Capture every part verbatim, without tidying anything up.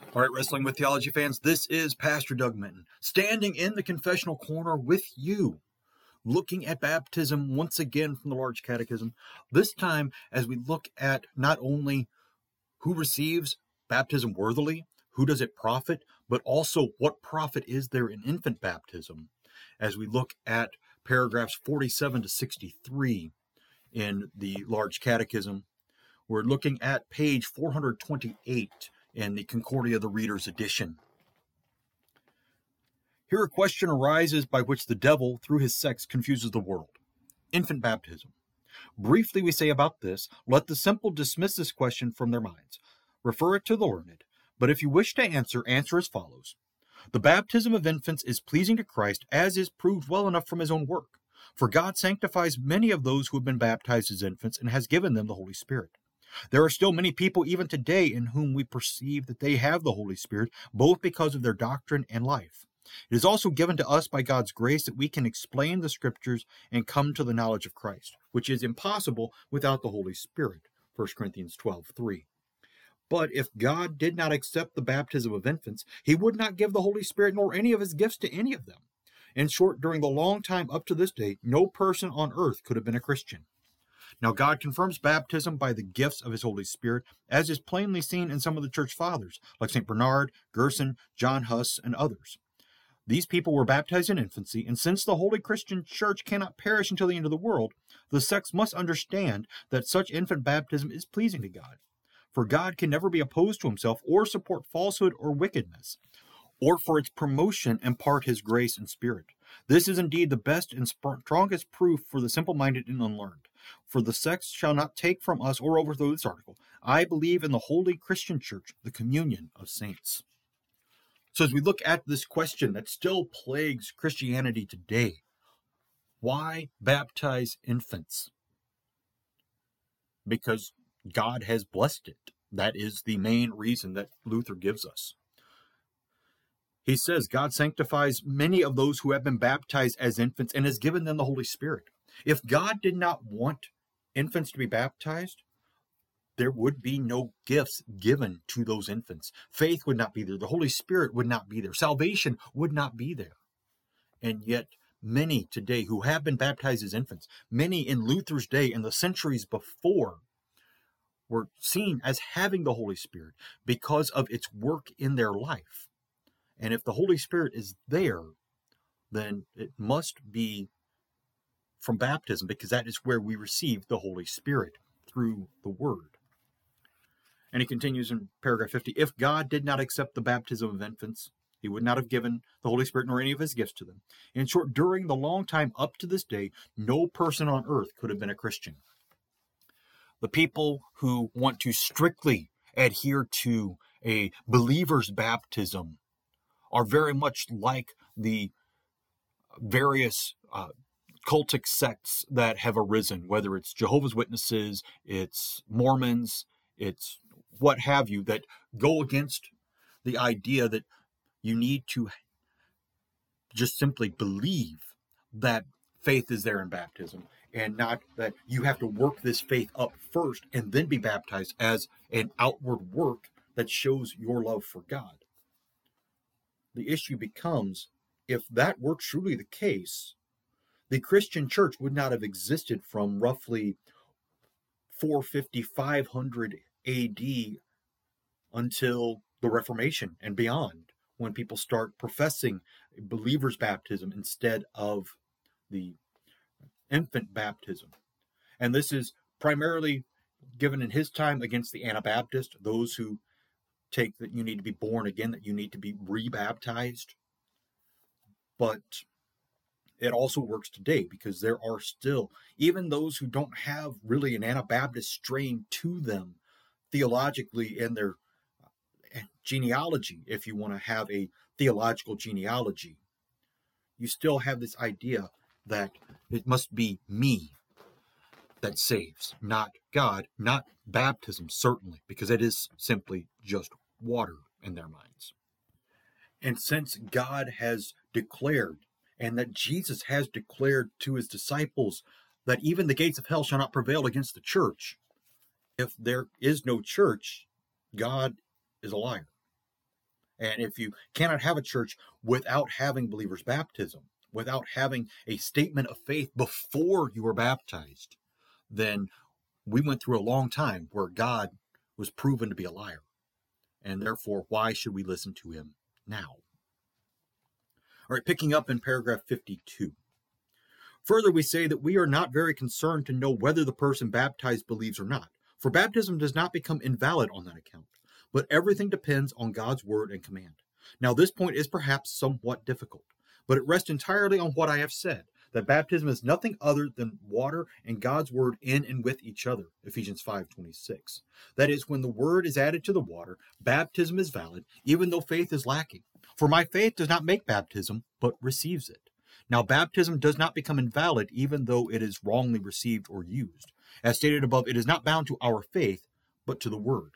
All right, Wrestling with Theology fans, this is Pastor Doug Minton, standing in the confessional corner with you, looking at baptism once again from the Large Catechism, this time as we look at not only who receives baptism worthily, who does it profit, but also what profit is there in infant baptism, as we look at paragraphs forty-seven to sixty-three in the Large Catechism. We're looking at page four hundred twenty-eight in the Concordia the Reader's Edition. Here a question arises by which the devil, through his sects, confuses the world. Infant baptism. Briefly we say about this, let the simple dismiss this question from their minds. Refer it to the learned. But if you wish to answer, answer as follows. The baptism of infants is pleasing to Christ, as is proved well enough from his own work. For God sanctifies many of those who have been baptized as infants and has given them the Holy Spirit. There are still many people even today in whom we perceive that they have the Holy Spirit, both because of their doctrine and life. It is also given to us by God's grace that we can explain the Scriptures and come to the knowledge of Christ, which is impossible without the Holy Spirit, First Corinthians twelve three. But if God did not accept the baptism of infants, he would not give the Holy Spirit nor any of his gifts to any of them. In short, during the long time up to this day, no person on earth could have been a Christian. Now God confirms baptism by the gifts of his Holy Spirit, as is plainly seen in some of the church fathers, like Saint Bernard, Gerson, John Huss, and others. These people were baptized in infancy, and since the Holy Christian Church cannot perish until the end of the world, the sects must understand that such infant baptism is pleasing to God. For God can never be opposed to himself or support falsehood or wickedness, or for its promotion impart his grace and spirit. This is indeed the best and strongest proof for the simple-minded and unlearned. For the sects shall not take from us or overthrow this article. I believe in the Holy Christian Church, the communion of saints. So as we look at this question that still plagues Christianity today, why baptize infants? Because God has blessed it. That is the main reason that Luther gives us. He says God sanctifies many of those who have been baptized as infants and has given them the Holy Spirit. If God did not want infants to be baptized, there would be no gifts given to those infants. Faith would not be there. The Holy Spirit would not be there. Salvation would not be there. And yet, many today who have been baptized as infants, many in Luther's day and the centuries before, were seen as having the Holy Spirit because of its work in their life. And if the Holy Spirit is there, then it must be from baptism, because that is where we receive the Holy Spirit, through the Word. And he continues in paragraph fifty, if God did not accept the baptism of infants, he would not have given the Holy Spirit nor any of his gifts to them. In short, during the long time up to this day, no person on earth could have been a Christian. The people who want to strictly adhere to a believer's baptism are very much like the various uh, cultic sects that have arisen, whether it's Jehovah's Witnesses, it's Mormons, it's what have you, that go against the idea that you need to just simply believe that faith is there in baptism, and not that you have to work this faith up first and then be baptized as an outward work that shows your love for God. The issue becomes, if that were truly the case, the Christian church would not have existed from roughly four fifty, five hundred A D until the Reformation and beyond, when people start professing believer's baptism instead of the infant baptism. And this is primarily given in his time against the Anabaptist, those who take that you need to be born again, that you need to be rebaptized. But it also works today, because there are still, even those who don't have really an Anabaptist strain to them theologically in their genealogy, if you want to have a theological genealogy, you still have this idea that it must be me that saves, not God, not baptism, certainly, because it is simply just water in their minds. And since God has declared, and that Jesus has declared to his disciples, that even the gates of hell shall not prevail against the church, if there is no church, God is a liar. And if you cannot have a church without having believers' baptism, without having a statement of faith before you were baptized, then we went through a long time where God was proven to be a liar. And therefore, why should we listen to him now? All right, picking up in paragraph fifty-two. Further, we say that we are not very concerned to know whether the person baptized believes or not, for baptism does not become invalid on that account, but everything depends on God's word and command. Now, this point is perhaps somewhat difficult, but it rests entirely on what I have said, that baptism is nothing other than water and God's word in and with each other, Ephesians five twenty-six. That is, when the word is added to the water, baptism is valid, even though faith is lacking. For my faith does not make baptism, but receives it. Now, baptism does not become invalid, even though it is wrongly received or used. As stated above, it is not bound to our faith, but to the word.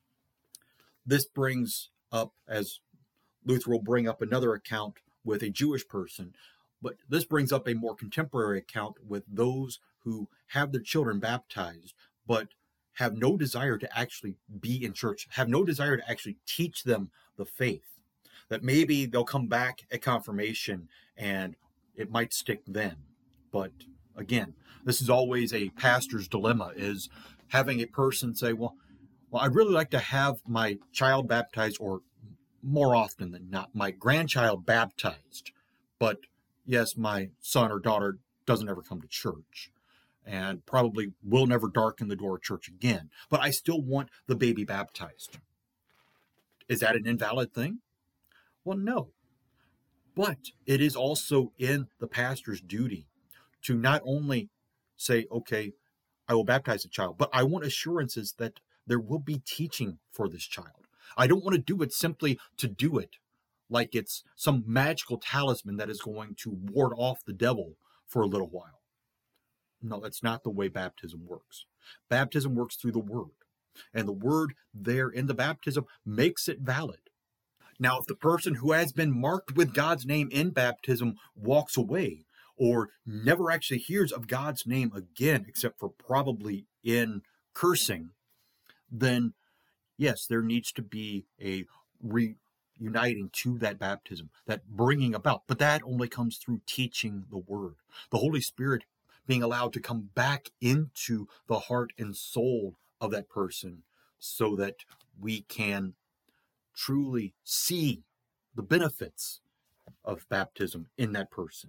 This brings up, as Luther will bring up another account with a Jewish person, but this brings up a more contemporary account with those who have their children baptized, but have no desire to actually be in church, have no desire to actually teach them the faith. That maybe they'll come back at confirmation and it might stick then. But again, this is always a pastor's dilemma, is having a person say, well, well, I'd really like to have my child baptized, or more often than not, my grandchild baptized. But yes, my son or daughter doesn't ever come to church and probably will never darken the door of church again. But I still want the baby baptized. Is that an invalid thing? Well, no. But it is also in the pastor's duty to not only say, okay, I will baptize the child, but I want assurances that there will be teaching for this child. I don't want to do it simply to do it, like it's some magical talisman that is going to ward off the devil for a little while. No, that's not the way baptism works. Baptism works through the word, and the word there in the baptism makes it valid. Now, if the person who has been marked with God's name in baptism walks away, or never actually hears of God's name again, except for probably in cursing, then yes, there needs to be a reuniting to that baptism, that bringing about. But that only comes through teaching the word. The Holy Spirit being allowed to come back into the heart and soul of that person so that we can truly see the benefits of baptism in that person.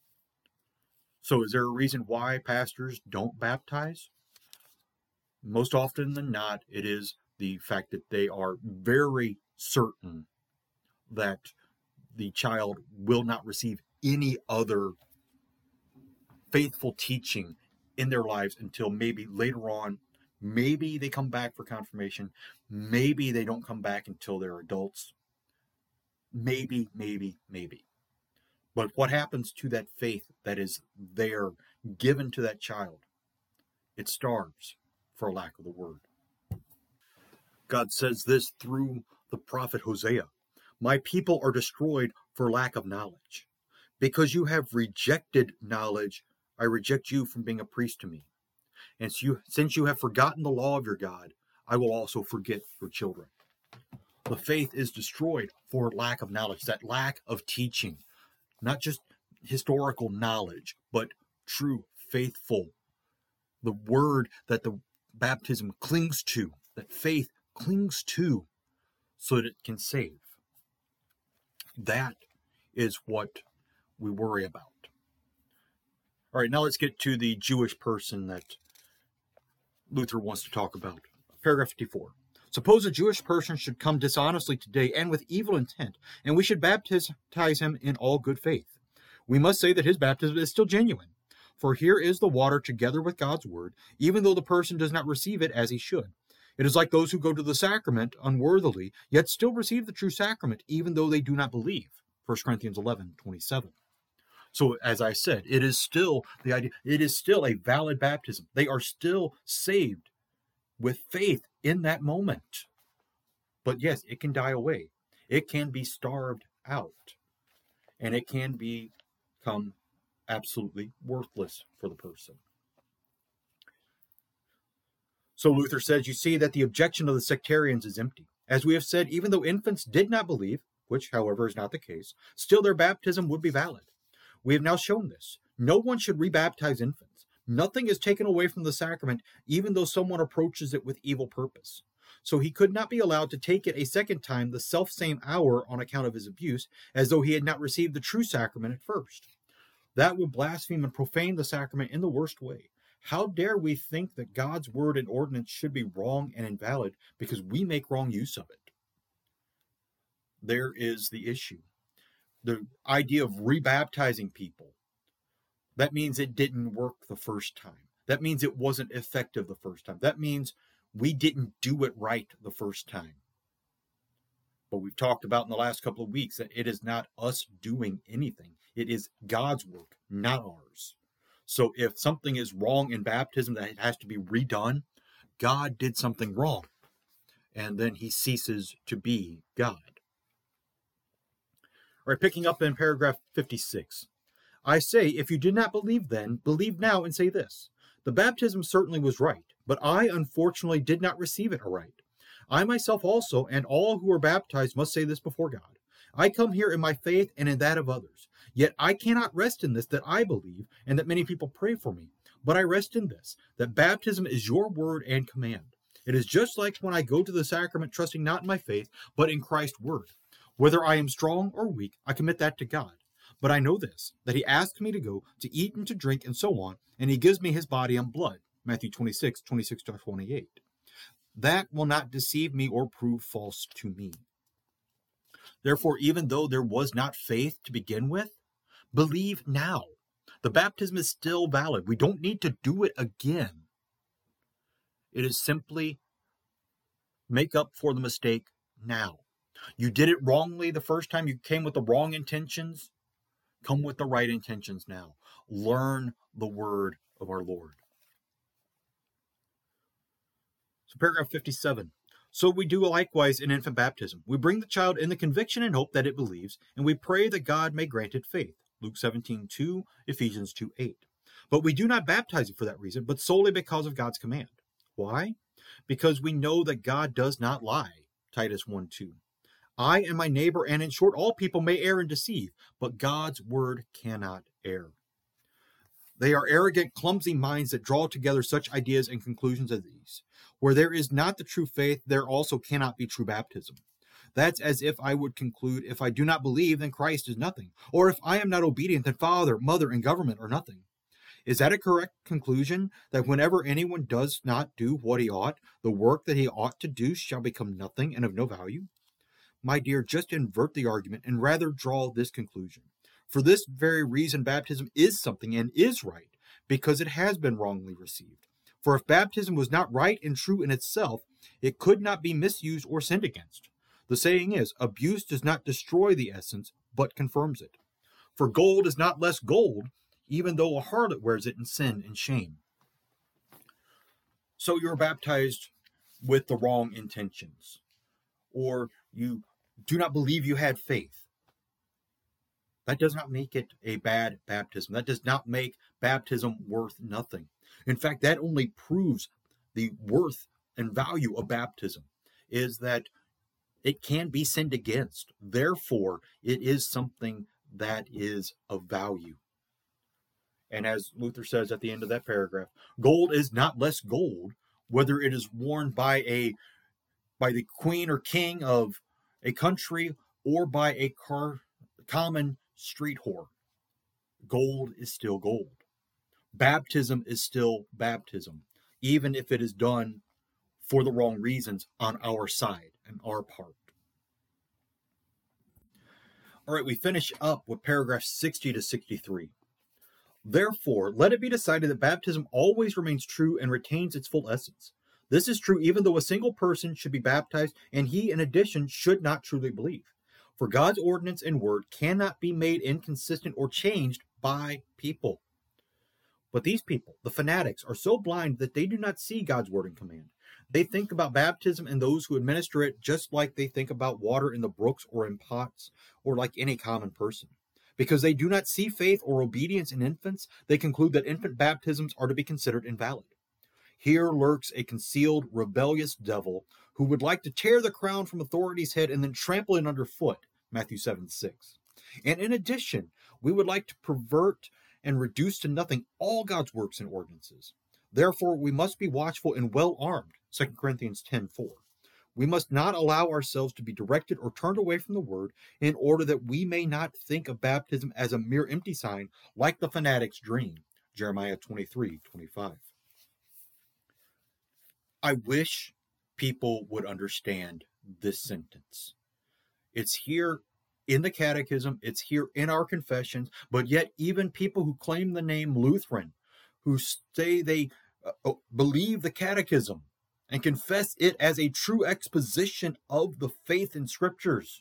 So is there a reason why pastors don't baptize? Most often than not, it is the fact that they are very certain that the child will not receive any other faithful teaching in their lives until maybe later on. Maybe they come back for confirmation. Maybe they don't come back until they're adults. Maybe, maybe, maybe. But what happens to that faith that is there, given to that child? It starves for lack of the word. God says this through the prophet Hosea. My people are destroyed for lack of knowledge. Because you have rejected knowledge, I reject you from being a priest to me. And so you, since you have forgotten the law of your God, I will also forget your children. The faith is destroyed for lack of knowledge, that lack of teaching. Not just historical knowledge, but true, faithful. The word that the baptism clings to, that faith clings to, so that it can save. That is what we worry about. All right, now let's get to the Jewish person that Luther wants to talk about. Paragraph fifty-four. Suppose a Jewish person should come dishonestly today and with evil intent, and we should baptize him in all good faith. We must say that his baptism is still genuine. For here is the water together with God's word, even though the person does not receive it as he should. It is like those who go to the sacrament unworthily, yet still receive the true sacrament, even though they do not believe. First Corinthians eleven twenty-seven. So, as I said, it is still the idea, it is still a valid baptism. They are still saved with faith in that moment. But yes, it can die away. It can be starved out. And it can become absolutely worthless for the person. So Luther says, you see that the objection of the sectarians is empty. As we have said, even though infants did not believe, which, however, is not the case, still their baptism would be valid. We have now shown this. No one should rebaptize infants. Nothing is taken away from the sacrament, even though someone approaches it with evil purpose. So he could not be allowed to take it a second time the self-same hour on account of his abuse, as though he had not received the true sacrament at first. That would blaspheme and profane the sacrament in the worst way. How dare we think that God's word and ordinance should be wrong and invalid because we make wrong use of it? There is the issue. The idea of rebaptizing people. That means it didn't work the first time. That means it wasn't effective the first time. That means we didn't do it right the first time. But we've talked about in the last couple of weeks that it is not us doing anything. It is God's work, not ours. So if something is wrong in baptism that it has to be redone, God did something wrong. And then he ceases to be God. All right, picking up in paragraph fifty-six. I say, if you did not believe then, believe now and say this. The baptism certainly was right, but I unfortunately did not receive it aright. I myself also, and all who are baptized must say this before God. I come here in my faith and in that of others. Yet I cannot rest in this that I believe, and that many people pray for me. But I rest in this, that baptism is your word and command. It is just like when I go to the sacrament trusting not in my faith, but in Christ's word. Whether I am strong or weak, I commit that to God. But I know this, that he asks me to go, to eat and to drink and so on, and he gives me his body and blood. Matthew twenty-six, twenty-six to twenty-eight. That will not deceive me or prove false to me. Therefore, even though there was not faith to begin with, believe now. The baptism is still valid. We don't need to do it again. It is simply make up for the mistake now. You did it wrongly the first time. You came with the wrong intentions. Come with the right intentions now. Learn the word of our Lord. So paragraph fifty-seven. So we do likewise in infant baptism. We bring the child in the conviction and hope that it believes, and we pray that God may grant it faith. Luke seventeen two, Ephesians two eight. But we do not baptize it for that reason, but solely because of God's command. Why? Because we know that God does not lie. Titus one two. I and my neighbor, and in short, all people may err and deceive, but God's word cannot err. They are arrogant, clumsy minds that draw together such ideas and conclusions as these. Where there is not the true faith, there also cannot be true baptism. That's as if I would conclude, if I do not believe, then Christ is nothing. Or if I am not obedient, then father, mother, and government are nothing. Is that a correct conclusion, that whenever anyone does not do what he ought, the work that he ought to do shall become nothing and of no value? My dear, just invert the argument and rather draw this conclusion. For this very reason, baptism is something and is right, because it has been wrongly received. For if baptism was not right and true in itself, it could not be misused or sinned against. The saying is, abuse does not destroy the essence, but confirms it. For gold is not less gold, even though a harlot wears it in sin and shame. So you're baptized with the wrong intentions, or you do not believe you had faith. That does not make it a bad baptism. That does not make baptism worth nothing. In fact, that only proves the worth and value of baptism, is that it can be sinned against. Therefore, it is something that is of value. And as Luther says at the end of that paragraph, gold is not less gold, whether it is worn by a by the queen or king of a country or by a car, common street whore. Gold is still gold. Baptism is still baptism, even if it is done for the wrong reasons on our side and our part. All right, we finish up with paragraph sixty to sixty-three. Therefore, let it be decided that baptism always remains true and retains its full essence. This is true even though a single person should be baptized, and he, in addition, should not truly believe. For God's ordinance and word cannot be made inconsistent or changed by people. But these people, the fanatics, are so blind that they do not see God's word and command. They think about baptism and those who administer it just like they think about water in the brooks or in pots, or like any common person. Because they do not see faith or obedience in infants, they conclude that infant baptisms are to be considered invalid. Here lurks a concealed, rebellious devil who would like to tear the crown from authority's head and then trample it underfoot, Matthew seven six. And in addition, we would like to pervert and reduce to nothing all God's works and ordinances. Therefore, we must be watchful and well-armed, Second Corinthians ten four. We must not allow ourselves to be directed or turned away from the word in order that we may not think of baptism as a mere empty sign like the fanatic's dream, Jeremiah twenty-three twenty-five. I wish people would understand this sentence. It's here in the catechism, it's here in our confessions, but yet even people who claim the name Lutheran, who say they uh, believe the catechism and confess it as a true exposition of the faith in scriptures,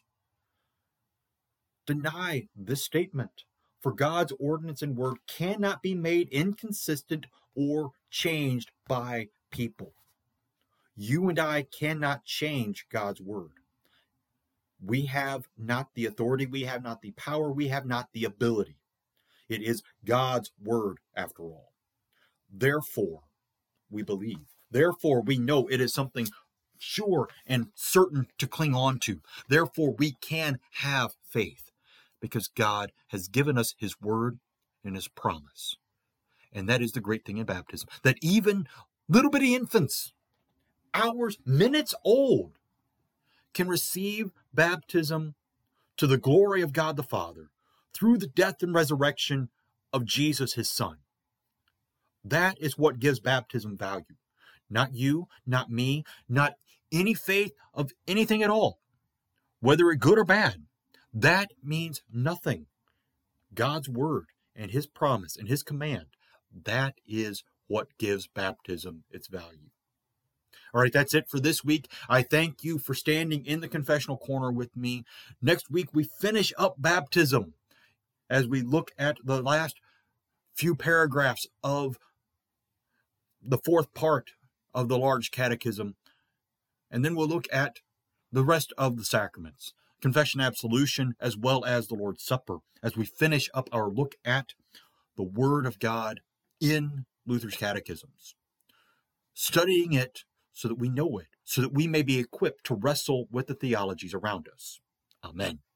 deny this statement. For God's ordinance and word cannot be made inconsistent or changed by people. You and I cannot change God's word. We have not the authority, we have not the power, we have not the ability. It is God's word, after all. Therefore, we believe. Therefore, we know it is something sure and certain to cling on to. Therefore, we can have faith because God has given us his word and his promise. And that is the great thing in baptism, that even little bitty infants, hours, minutes old, can receive baptism to the glory of God the Father through the death and resurrection of Jesus, his Son. That is what gives baptism value. Not you, not me, not any faith of anything at all, whether it good or bad. That means nothing. God's word and his promise and his command, that is what gives baptism its value. All right, that's it for this week. I thank you for standing in the confessional corner with me. Next week, we finish up baptism as we look at the last few paragraphs of the fourth part of the large catechism. And then we'll look at the rest of the sacraments, confession, absolution, as well as the Lord's Supper, as we finish up our look at the Word of God in Luther's catechisms. Studying it so that we know it, so that we may be equipped to wrestle with the theologies around us. Amen.